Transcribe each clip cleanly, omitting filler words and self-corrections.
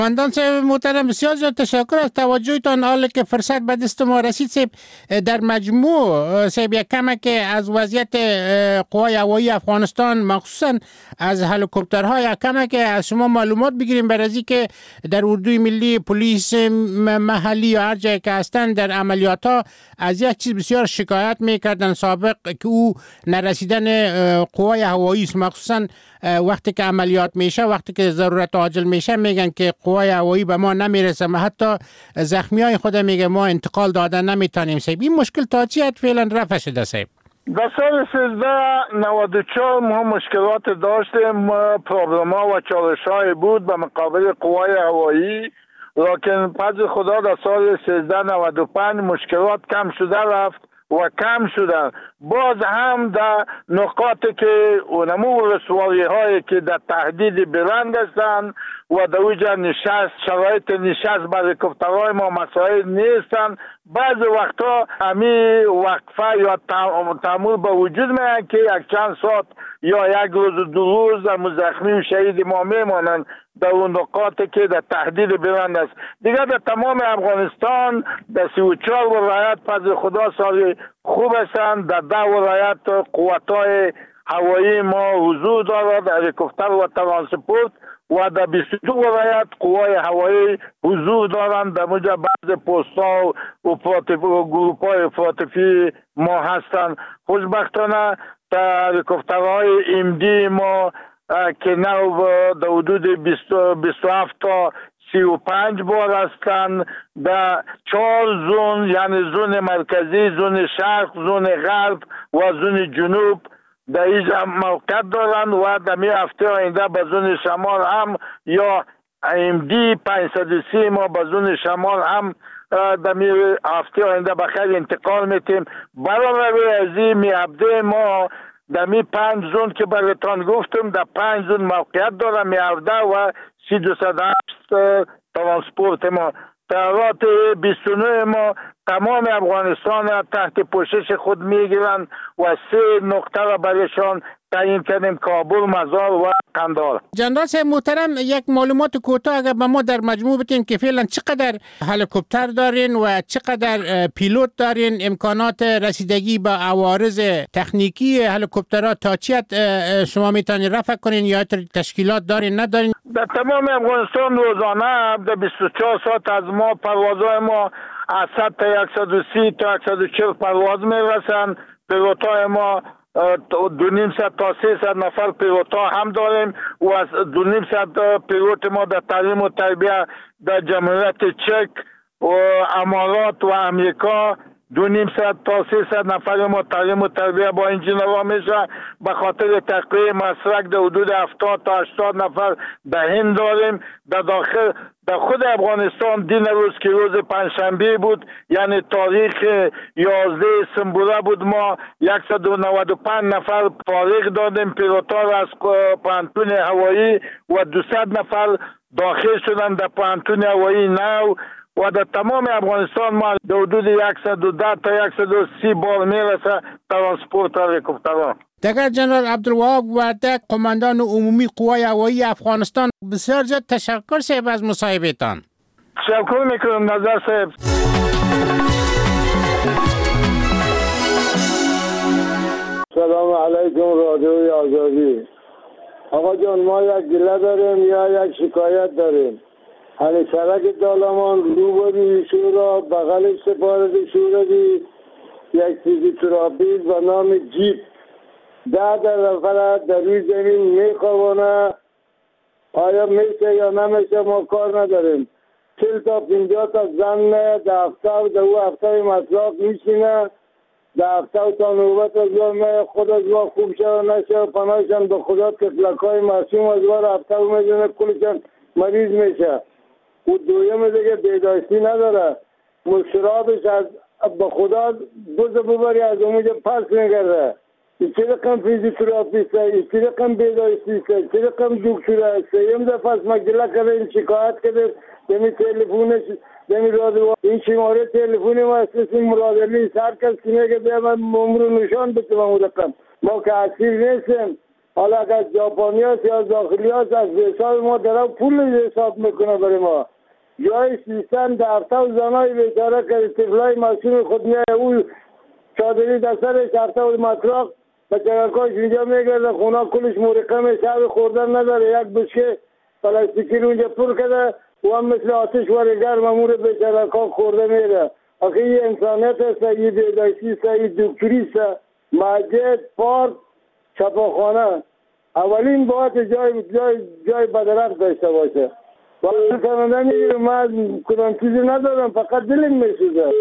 قماندان صاحب محترم، بسیار زیاد تشکر از توجهتان. حال که فرصت به دست ما رسید صاحب، در مجموع صاحب یک کمک از وضعیت قوای هوایی افغانستان مخصوصا از هلیکوپترها یک کمک از شما معلومات بگیریم برای از که در اردوی ملی، پلیس محلی یا هر جایی که هستند در عملیات ها از یک چیز بسیار شکایت میکردن سابق که او نرسیدن قوای هوایی است، مخصوصا وقتی که عملیات میشه، وقتی که ضرورت عاجل میشه میگن که قوای هوایی به ما نمیرسه، ما حتی زخمی های خود میگه ما انتقال دادن نمیتونیم. صاحب این مشکل تا چی حد فعلا رفع شده صاحب؟ در سال 1394 ما مشکلات داشتیم، پروبلم ها و چالش های بود به مقابل قوای هوایی، لیکن پس خدا در سال 1395 مشکلات کم شده رفت و کم شدن. باز هم در نقاطی که اونمو رسوالی هایی که در تهدید بلند هستند و در اوجه نشست، شرایط نشست برای هلیکوپترهای ما مسائل نیستن، بعض وقتا همی وقفه یا تعمل به وجود میاد که یک چند ساعت یا یک روز دو روز زخمی و شهید ما میمانند در اون نقاطی که در تهدید بلند است. دیگر در تمام افغانستان در 34 ولایت پس خدا سال خوب هستند. در 10 ولایت قوت‌های هوایی ما حضور دارد، هلیکوپتر و ترانسپورت، و در 22 ولایت قوای هوایی حضور دارند. در موجب بعض پست‌ها و گروپ‌های افراطی ما هستند. خوشبختانه در هلیکوپترهای امدی ما که نو در حدود 27 تا 35 بار هستند در 4 زون، یعنی زون مرکزی، زون شرق، زون غرب و زون جنوب در اینجا موقعیت دارند و در می هفته آینده به زون شمال هم یا امدی 530 ما به زون شمال هم در می هفته آینده بخیر انتقال میتیم. برای از این می هفته ما در می 5 زون که براتان گفتم در 5 زون موقعیت دارم، می هفته و 3208 ترانسپورت ما. طیارات 29 ما تمام افغانستان را تحت پوشش خود میگیرند و 3 نقطه را برایشان تعیین کردیم: کابل، مزار و قندهار. جنرال صاحب محترم، یک معلومات کوتاه اگر به ما در مجموع بدین که فعلا چقدر هلیکوپتر دارین و چقدر پیلوت دارین، امکانات رسیدگی به عوارض تکنیکی هلیکوپترها تا چی حد شما میتونین رفع کنین یا تشکیلات دارین ندارین؟ در تمام افغانستان روزانه در 24 ساعت از ما پروازهای ما از 100 تا 130 تا 140 پرواز میرسند. پیلوتای ما 250 تا 300 نفر پیلوتا هم داریم و از 250 پیلوت ما در تعلیم و تربیه در جمهوریت چک و امارات و امریکا 250 تا 300 نفر ما تعلیم و تربیه با انجینرها میشه. به خاطر تقویه مسلک در حدود 70 تا 80 نفر در هند داریم. در داخل در خود افغانستان دین روز که روز پنجشنبه بود، یعنی تاریخ 11 سنبوره بود، ما 195 نفر فارغ دادیم پیلوتا را از پانتون هوایی و 200 نفر داخل شدن در پانتون هوایی نو و در تمام افغانستان ما در حدود 110 تا 130 بار میرسه ترانسپورت هلیکوپترها. دگر جنرال عبدالوهاب وردک، قماندان عمومی قوای هوایی افغانستان، بسیار زیاد تشکر صاحب از مصاحبهتان. تشکر میکنم نظر صاحب. سلام علیکم رادیوی آزادی. آقا جان، ما یک گله داریم یا یک شکایت داریم. همین سرک دالامان روبروی شورا بغل سفارت شوروی یک چیزی ترافیک به نام جیپ 10 نفر در روی زمین میخوابانه. آیا میشه یا نمیشه ما کار نداریم. 40 تا 50 تا زن در هفته و در او هفته مطلاق میشینه، در هفته تا نوبت از وار خود از وار خوب شد نشه پناهشان به خدا تفلکای معصوم از وار هفته و میدونه کلشان مریض میشه. او دویم دیگه بیداشتی نداره، مشرابش از به خدا دوز ببری از اونجا پس میگرده. این چه رقم فیزیوتراپیست است، این چه رقم بیداشتیست است، چه رقم دکتر است. سیم دفعه از مجله کرده این شکایت کرده دمی تلفونش دمی رادیو این شماره تلفونی ما اسم مرادلی هر کس که میگه بیا من عمر نشان بده من رقم. ما که اسیر نیستیم، حالا اگر ژاپنی هست یا داخلی هست از حساب ما در پول حساب میکنه برای ما. جای سیستم دفتر و زنای بیچاره که طفلای مسئول خود میای او چادری در سرش دفتر و مطرق و چرکاش اینجا میگرده خونه کلش مرقم شب خوردن نداره. یک بشکه پلاستیکی رو اونجا پر کرده و هم مثل آتش ورگر ممور بیچاره خورده میره. آخه یه انسانیت است، یه بیدایشی است، یه دکتری است. مسجد، پارک، چپاخانه اولین باید جای بدرخت داشته باشه. وقتی کننده میگیره من کدام چیزی ندارم، فقط دلم میسوزه.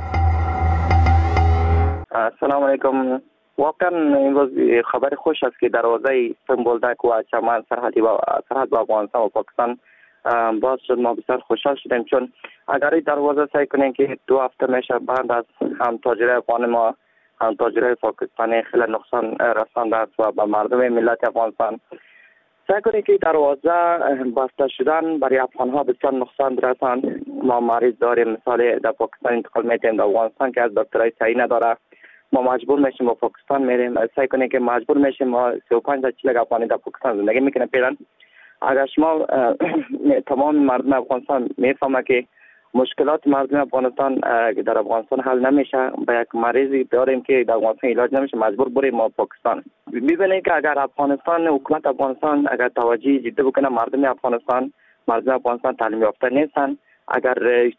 السلام علیکم. واقعا امروز خبر خوش است که دروازه سنبولدک و چمن سرحد با افغانستان و پاکستان باز شد. ما بسیار خوشحال شدیم، چون اگر این دروازه سعی کنیم که 2 هفته میشه بند است، هم تاجر افغان ما هم تاجر پاکستانی خیلی نقصان رسانده است و به مردم ملت افغانستان سعی کنیم که دروازه بسته شدن برای افغان ها بسیار نقصان رساند. ما مریض داریم، مثال در پاکستان انتقال میتیم در افغانستان که از دکترای صحیح نداره، ما مجبور میشیم با پاکستان میریم. سعی کنیم که مجبور میشیم ما 35 تا 40 افغانی در پاکستان زندگی میکنه فعلا. اگر شما تمام مردم افغانستان میفهمه که مشکلات مردم افغانستان در افغانستان حل نمیشه، با یک مریضی داریم که در افغانستان علاج نمیشه، مجبور بریم ما پاکستان. ببینید که اگر افغانستان، حکومت افغانستان اگر توجه جدی بکنه، مردم افغانستان تعلیم یافته نیستن. اگر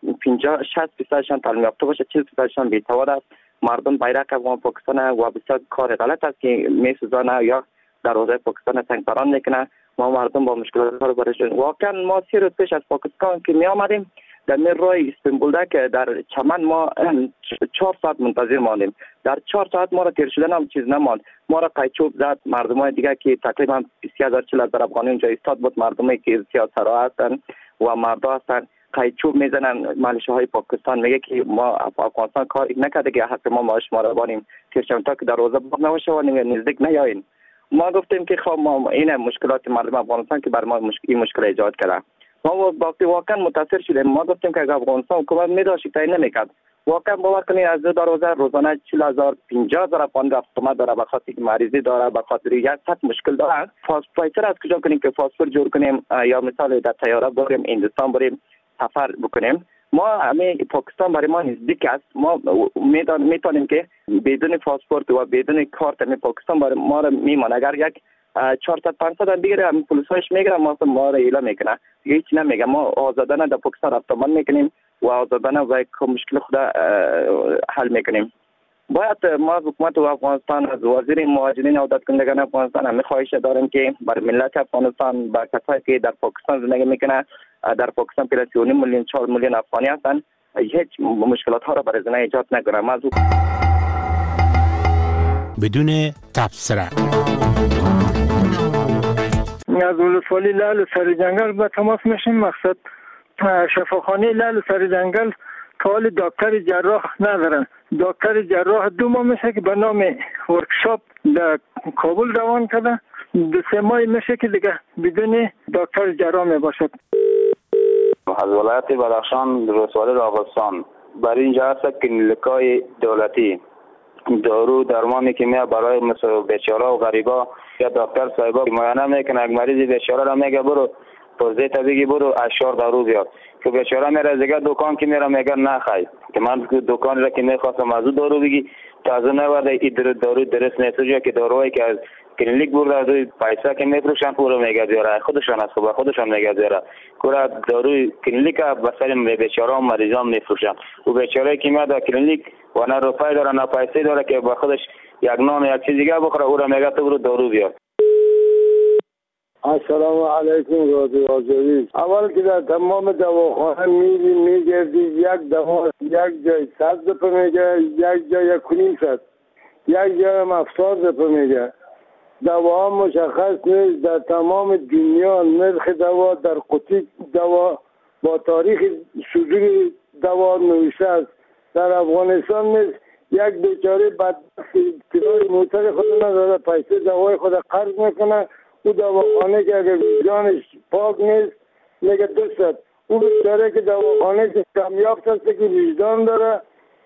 50-60% تعلیم یافته باشه، 40% بی‌سواد است. مردم بیرق افغان پاکستان و بسیار کار غلط است که میسوزانه یا در حوزه پاکستان سنگساران میکنه. ما مردم با مشکلات رو برش واقعا ما 3 روز پیش از پاکستان که می آمدیم در رای استانبول که در چمن ما 4 ساعت منتظر ماندیم. در 4 ساعت ما را تیر شدن هم چیز نماند. ما را قیچوب زد. مردمای دیگه که تقریبا 20000-40000 افغانی اونجا استاد بود، مردمی که سیاست‌سرا هستن و مردا هستن، قیچوب میزنن. ملیشه های پاکستان میگه که ما افغانستان کار نکرده که حق ما شما را بانیم تیرشم تا که در روزه باق نباشه و نزدیک نیایین. ما گفتیم که خب ما این مشکلات مردم افغانستان که بر ما مشکل ایجاد کرده. ما واقعا متاثر شدیم. ما گفتیم که اگر افغانستان حکومت میداشت تعیین نمیکرد. واقعا باور کنید از دو روزه روزانه 40000 50000 افغان رفتم داره، به خاطر مریضی داره، به خاطر یک سطح مشکل داره. پاسپورت از کجا کنیم که پاسپورت جور کنیم یا مثلا در طیاره بریم هندوستان بریم سفر بکنیم. ما همه پاکستان برای ما نزدیک است. ما میتونیم که بدون پاسپورت و بدون کارت می پاکستان برای ما را میمونه. اگر یک 400-500 دیگه هم پلیساش میگیره ما را اعلام میکنه، دیگه هیچ نمیگه. ما آزادانه در پاکستان رفتمان میکنیم و آزادانه و مشکل خود حل میکنیم. باید ما حکومت افغانستان از وزیر مهاجرین و عودت کنندگان افغانستان همه خواهش داریم که بر ملت افغانستان، بر کسایی که در پاکستان زندگی میکنه، در پاکستان پیش 3 میلیون 4 میلیون افغانی هستند، هیچ مشکلات ها را برای زندگی ایجاد نکنه. بدون تبصره از ولسوالی لعل سر جنگل به تماس میشیم. مقصد شفاخانه لعل سر جنگل که حال دکتر جراح ندارن. دکتر جراح 2 ماه میشه که به نام ورکشاپ در کابل روان کرده. 2-3 ماه میشه که دیگه بدون دکتر جراح میباشد. از ولایت بدخشان ولسوالی راغستان برای اینجا هست کلینیکای دولتی دارو درمانی که میاد برای مثل بیچاره و غریبا یا دکتر صاحبا معاینه میکنه. یک مریض بیچاره را میگه برو پرزه طبیعی برو اشار دارو بیار، که بیچاره میره دیگه دکان که میره میگه نه خیر، که من دکان را که میخواستم از دارو بگی تازه نورده این دارو درست نیست، جو که دارویی که از کلینیک برده از پیسه که میفروشن او رو میگه بیاره خودشان از خوبه خودشان میگه بیاره کورا داروی کلینیک به سر بیچاره و مریضان میفروشن. و بیچاره که میاد کلینیک و نه روپای داره نه پیسه داره که با خودش یک نان یک چیز دیگه بخوره، او را میگه تو برو دارو بیار. السلام علیکم رادیو آزادی. اول که در تمام دواخانه میگردی یک دوا یک جای 100 دفعه میگه، یک جای 1.5 یک جای هم 70 دفعه میگه. دوا مشخص نیست. در تمام دنیا نرخ دوا در قطعه دوا با تاریخ صدور دوا نوشته است. در افغانستان نیست. یک بیچاره بدبخت کرای موتر خود نداره، پیسه دوای خود قرض میکنه. او دواخانه که اگر وجدانش پاک نیست میگه 200. او بیچاره که دواخانه که کمیافت است که وجدان داره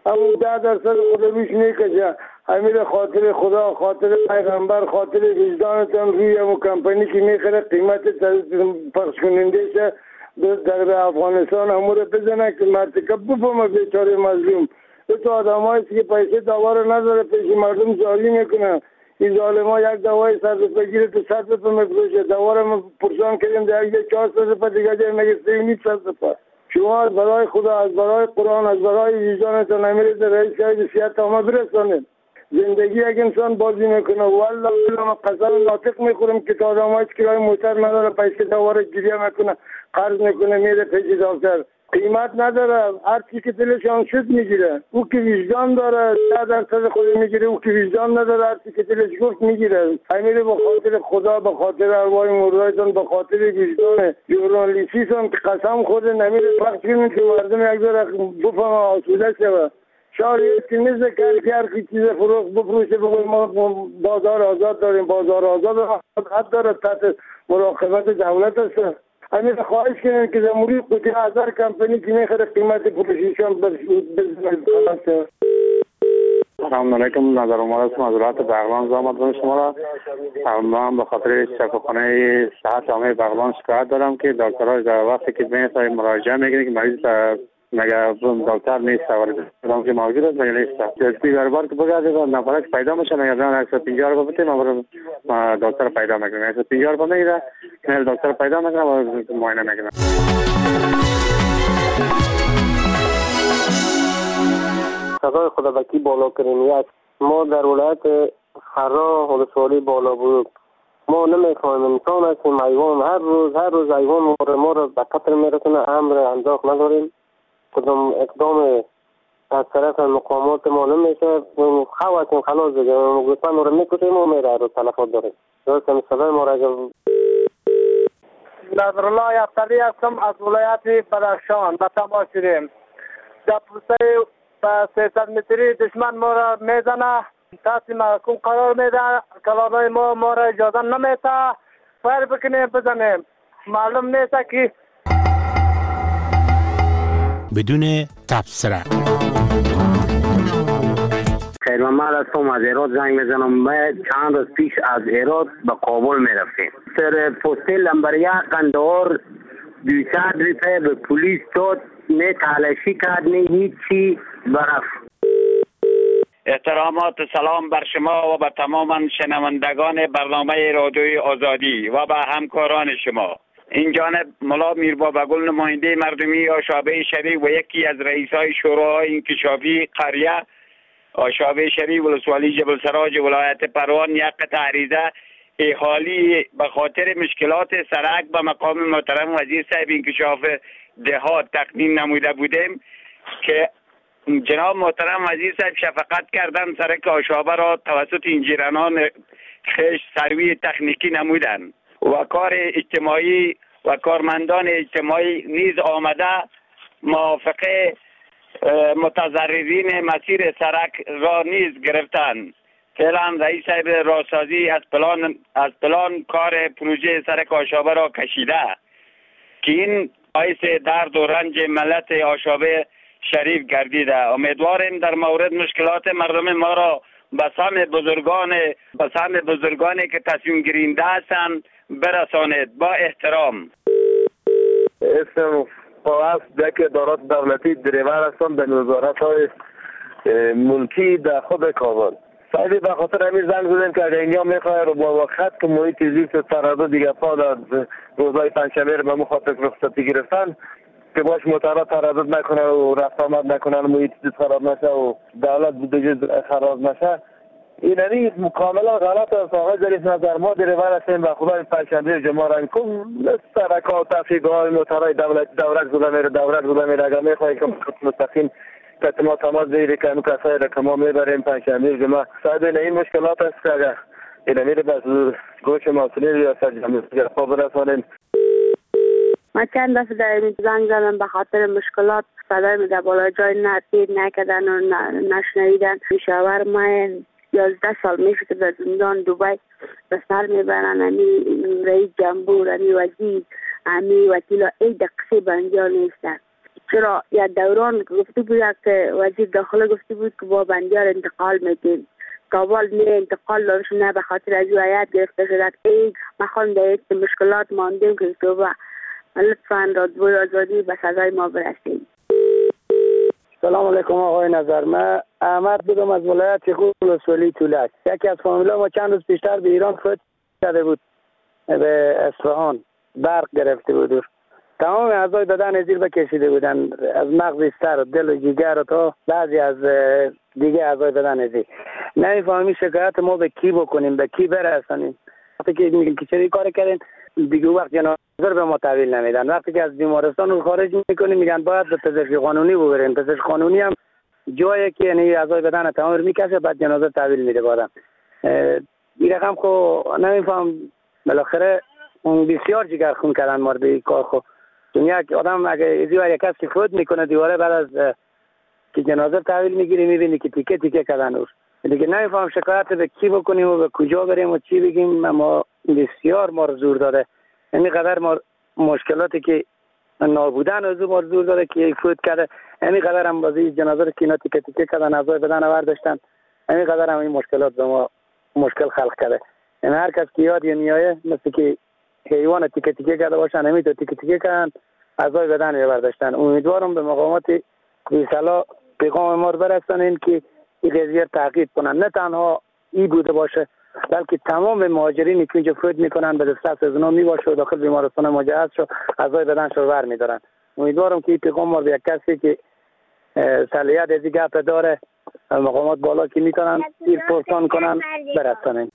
همون 10% خدا بیش میکشه. امیر خاطر خدا، خاطر پیغمبر، خاطر وجدانتان روی همون کمپانی که میخره قیمت پخش کننده در افغانستان همون رو بزنه که مرتکب بفهمه بیچاره مظلوم. تو آدم که پیسه دواره نداره پیش مردم جاری میکنه. این ظالم ها یک دوای 100 روپه گیره تو 100 روپه میفروشه. دواره ما پرسان کردیم در یک 400 روپه دیگه جای مگه 300 روپه. شما از برای خدا، از برای قرآن، از برای وجدانتان امیر رئیس صاحب سیاست ما برسانید. زندگی یک انسان بازی میکنه. والله ما قسم ناطق میخورم که تا آدمایی که کرای موتر نداره پیسه دواره گریه میکنه، قرض میکنه میره پیش دکتر. قیمت نداره. هر چی که دلشان شد میگیره. او که وجدان داره 10% خود میگیره، او که وجدان نداره هر چی که دلش گفت میگیره. امیر به خاطر خدا، به خاطر ارواح مردایتان، به خاطر وجدان ژورنالیستیتون که قسم خود نمیر پخش کنید که مردم یک ذره بفهمه آسوده شوه. شاید که نیست که هر چیز فروخت بفروشه بگوید ما بازار آزاد داریم. بازار آزاد حد داره تحت مراقبت دولت است. همین خواهش کنیم که جمهوری قوتی هزار کمپانی که میخوره قیمت فروشیشان بزنید. سلام علیکم. نظر اومد است معذرت بغلان زحمت کنم شما را. من به خاطر شفاخانه صحت عامه بغلان شکایت دارم که دکترها در وقتی که میاد مراجعه میکنه که مریض مگر دکتر نیست سوار که موجود است مگر نیست. جلسی دربار که بگردید نفرک پیدا میشه مگر نه 150 روپیه بده ما دکتر پیدا میکنه. 150 روپیه میگیره نه دکتر پیدا میکنه و معاینه میکنه. سزای خدا بکی بالا کرینیت. ما در ولایت خرا ولسوالی بالا بود. ما نمیخوایم انسان هستیم. حیوان هر روز حیوان ما رو به قتل میرسونه. امر انداخت نداریم. کدام اقدام از طرف مقامات ما نمیشه. خواهیم خلاص دیگه گفتن رو میکشیم و میره رو تلفات داریم. درست مثلا ما را نظرالله یفتلی هستم از ولایت بدخشان به تماس شدیم. در پوسته 300 متری دشمن ما را میزنه، تحصیل محکوم قرار میده، کلانای ما را اجازه نمیده فایر بکنیم بزنیم. معلوم نیست که بدون تبصره. خیر محمد هستم از ایراد زنگ میزنم. ما چند روز پیش از ایراد به کابل میرفتیم. سر پسته لمبر 1 قندهار 200 روپیه به پلیس داد. نه تلاشی کرد نه هیچی برفت. احترامات سلام بر شما و به تمام شنوندگان برنامه رادیوی آزادی و به همکاران شما. این جانب ملا میرباباگل نماینده مردمی آشابه شریف و یکی از رئیسای شوراهای انکشافی قریه آشابه شریف ولسوالی جبل سراج ولایت پروان یک قطعه عریضه احالی به خاطر مشکلات سرک به مقام محترم وزیر صاحب انکشاف دهات تقدیم نموده بودیم که جناب محترم وزیر صاحب شفقت کردن سرک آشابه را توسط انجیرانان خش سروی تکنیکی نمودند و کار اجتماعی و کارمندان اجتماعی نیز آمده موافقه متضررین مسیر سرک را نیز گرفتند. فعلا رئیس صاحب راهسازی از پلان کار پروژه سرک آشابه را کشیده که این باعث درد و رنج ملت آشابه شریف گردیده. امیدواریم در مورد مشکلات مردم ما را به سهم بزرگانی که تصمیم گیرنده هستند برسانید. با احترام. اسم فواز دک ادارات دولتی دریور هستم در وزارت های ملکی در خود کابل. سایدی به خاطر همین زنگ زدیم که اگر اینجا میخواه رو با وقت که محیط زیست تردد دیگه پا در روزهای پنجشنبه رو به مخاطب رخصتی گرفتن که باش موترها تردد نکنه و رفت آمد نکنن محیط زیست خراب نشه و دولت بودجه خراب نشه. این کاملا غلط است. آقای ظریف نظر ما دریور هستیم و خدای پنجشنبه جمعه رنگ کن سرکا و تفریق‌های موترهای دورک زوله میره اگر میخواهی که مستقیم ما تماس بگیریم که همون کسایی را که ما میبریم پنجشنبه جمعه صاحب این مشکلات است که اگر این میره به گوش مسئولین ریاست جمهوری پا برسانیم. من چند دفعه در زنگ زدم به خاطر مشکلات صدای در بالا جای تیر نکردن و نشنیدن. پیشاور ما 11 سال میشه که در زندان دوبای به سر میبرن. همی رئیس جمهور، همی وزیر، همی وکیل ای دقیقه بنجا نیستن. چرا یا دوران گفته بود که وزیر داخله گفته بود که با بندیار انتقال میدیم کابل می انتقال دارش نه به خاطر از وایت گرفته شده ای مخوام در مشکلات ماندیم که تو لطفاً رادیوی آزادی به سزای ما برسیم. سلام علیکم آقای نظر. من احمد بودم از ولایت خوب ولسوالی تولک. یکی از فامیلا ما چند روز پیشتر به ایران فوت کرده بود، به اصفهان برق گرفته بود. تمام اعضای بدن زیر بکشیده بودن، از مغز سر دل و جگر تا بعضی از دیگه اعضای بدن زیر. نمیفهمیم شکایت ما به کی بکنیم، به کی برسانیم. وقتی که میگن که چه کار کردین دیگه وقت جنازه به ما تحویل نمیدن. وقتی که از بیمارستان رو خارج میکنیم میگن باید به پزشکی قانونی ببرین. پزشک قانونی هم جایی که یعنی اعضای بدن تمام میکشه بعد جنازه تحویل میده بعدم. این رقم خو نمیفهم. بالاخره اون بسیار جگر خون کردن مرد کار خو. دنیا که آدم اگه یک کسی فوت میکنه دیواره بعد از که جنازه تحویل میگیری میبینی که تیکه تیکه کردن اون دیگه. نمیفهم شکایت به کی بکنیم و به کجا بریم و چی بگیم. اما بسیار ما رو زور داده. یعنی قدر ما مشکلاتی که نابودن از ما زور داده که فوت کرده، یعنی قدر هم بازی جنازه رو که اینا تیکه تیکه کردن اعضای بدن برداشتن، یعنی قدر هم این مشکلات به ما مشکل خلق کرده. یعنی هر کس که یاد میایه مثل که حیوان تیکه تیکه کرده باشن همین تو تیکه تیکه کردن اعضای بدن برداشتن. امیدوارم به مقامات بی‌صلاح پیغام ما رو برسونن که این قضیه تعقیب کنن، نه تنها این بوده باشه بلکه تمام مهاجرینی که اینجا فوت میکنن به دست از اونا میباشه و داخل بیمارستان مجهز شو اعضای بدنش رو ور میدارن. امیدوارم که این پیغام ما به یک کسی که صلاحیت از این گپ داره مقامات بالا که میتونن این پرسان کنن برسونن.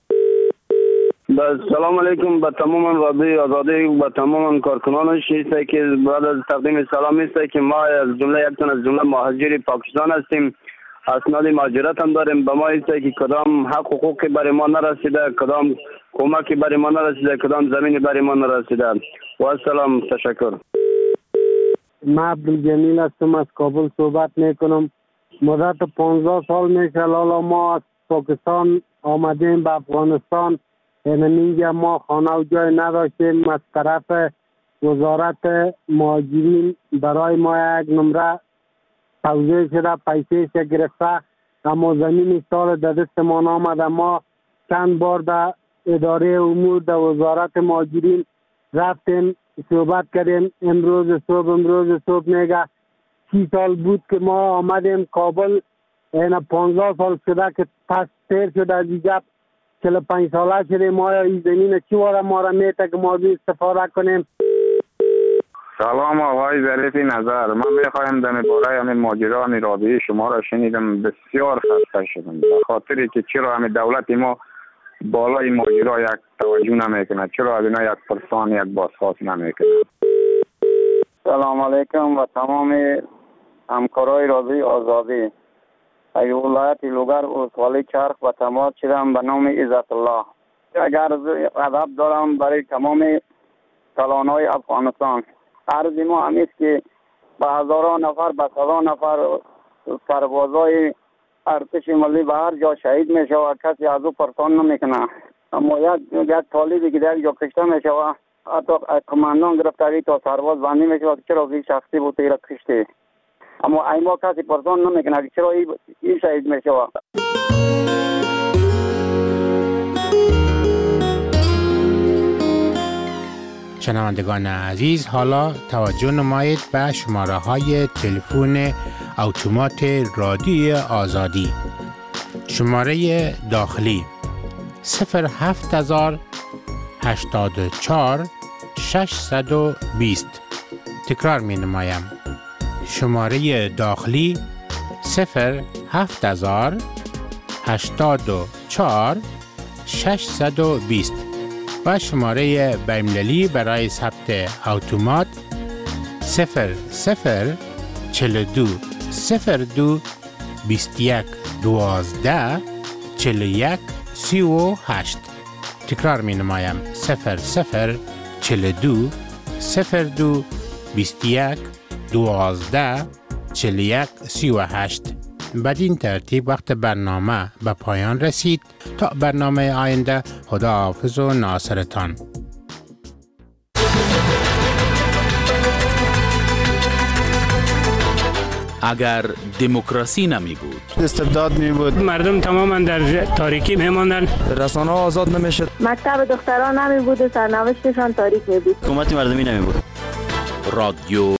سلام علیکم به تمام رادیوی آزادی و به تمام کارکنانش. است که بعد از تقدیم سلام است که ما از جمله یکتون از جمله مهاجر پاکستان هستیم. اسناد مهاجرت هم داریم. به ما است که کدام حقوقی برای ما نرسیده، کدام کمکی برای ما نرسیده، کدام زمینی برای ما نرسیده. و سلام، تشکر. من عبدالجمیل هستم، از کابل صحبت میکنم. مدت 15 سال میشه لالا ما از پاکستان آمدیم به افغانستان. اینجا ما خانه و جای نداشتیم. از طرف وزارت مهاجرین برای ما یک نمره توضیح شده، پیسه گرفته، اما زمین سال در دست ما نامده. ما چند بار در اداره امور در وزارت مهاجرین رفتیم صحبت کردیم. امروز صبح میگه 30 سال بود که ما آمدیم کابل. این 15 سال شده که پس تیر شده از اینجا 45 ساله شده. ما این زمین چی واره ما را میته که ما بی استفاده کنیم. سلام آقای ظریفی نظر. من میخوایم در باره همین ماجرای رادیویی شما را شنیدم، بسیار خسته شدم به خاطری که چرا همین دولت ما بالای ماجرا یک توجه نمیکنه، چرا از اینا یک پرسان یک بازخواست نمیکنه. سلام علیکم و تمام همکارای رادیوی آزادی. ای ولایت لوگر ولسوالی چرخ و تماس شدم به نام عزت الله. اگر ادب دارم برای تمام کلانهای افغانستان. عرض ما همیست که به هزاران نفر به صدان نفر سربازای ارتش ملی به هر جا شهید می شود، کسی از او پرسان نمیکنه. اما یک طالبی که در یک جا کشته می شود، حتی کماندان گرفتاری تا سرباز بندی می شود چرا این شخصی بود را کشته. اما ای ما کسی پرسان نمیکنه که چرا این شهید می شود. شنوندگان عزیز، حالا توجه نمایید به شماره های تلفن اتومات رادیوی آزادی. شماره داخلی 07084 620. تکرار می نمایم. شماره داخلی 07084 620 و شماره بین‌المللی برای ثبت اتومات 0042 02 21 12 41 38. تکرار می نمایم 0042 02 21 12 41 38. بدین ترتیب وقت برنامه به پایان رسید. تا برنامه آینده، خداحافظ و ناصرتان. اگر دموکراسی نمی بود، استبداد می بود، مردم تماما در تاریکی می ماندن، رسانه ها آزاد نمی شد، مکتب دختران نمی بود و سرنوشتشان تاریک می بود، حکومت مردمی نمی بود. رادیو